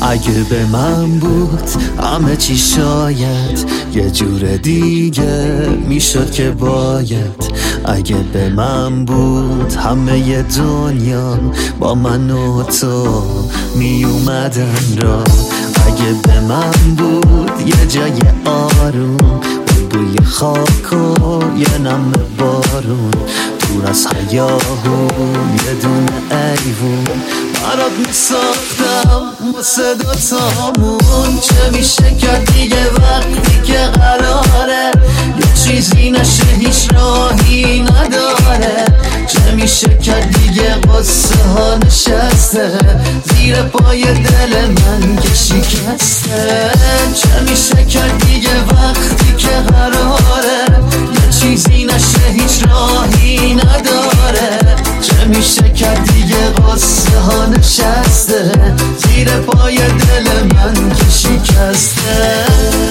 اگه به من بود همه چی شاید یه جور دیگه میشد که باید. اگه به من بود همه ی دنیا با من و تو می اومدن را. اگه به من بود یه جای آروم بوی خاک و یه نم بارون، دور از هیاهون یه دونه ایوون برات می ساختم واسه دوتامون. چه میشه که دیگه وقتی که قراره یه چیزی نشه هیچ راهی نداره. چه میشه که دیگه قصه ها نشسته زیر پای دل من که شکسته. چه میشه که دیگه وقتی که قراره یه چیزی نشه هیچ راهی نداره. چه میشه که دیگه قصه ها نشسته زیر پای دل من که شکسته.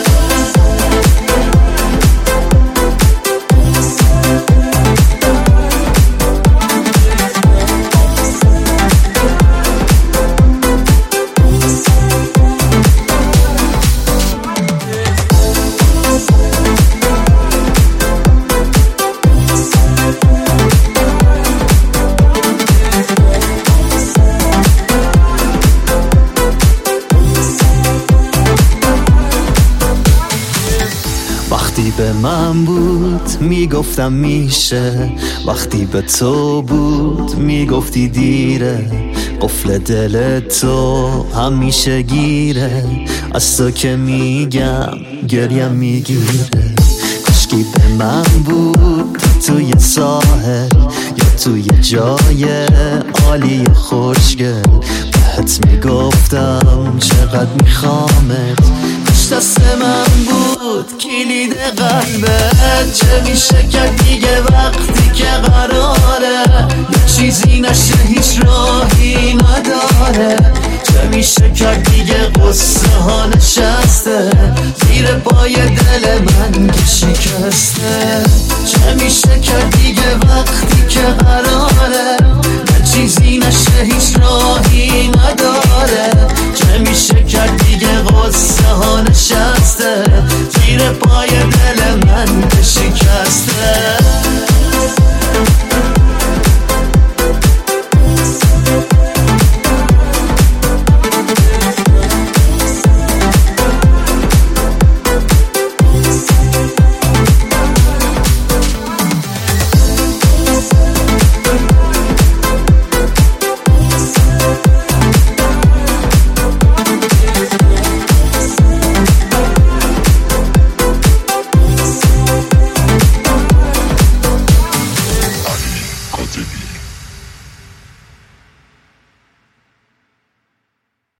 وقتی به من بود میگفتم میشه، وقتی به تو بود میگفتی دیره. قفل دل تو همیشه گیره، از تو که میگم گریم میگیره. کاشکی به من بود توی ساحل یا توی جای عالی خوشگل، بهت میگفتم چقدر میخوامت. دست من بود کلید قلبت. چه میشه که دیگه وقتی که قراره یه چیزی نشه هیچ راهی نداره. چه میشه که دیگه قصه ها نشسته زیر پای دل من که شکسته. چه میشه که دیگه وقتی که قراره یه چیزی نشه هیچ راهی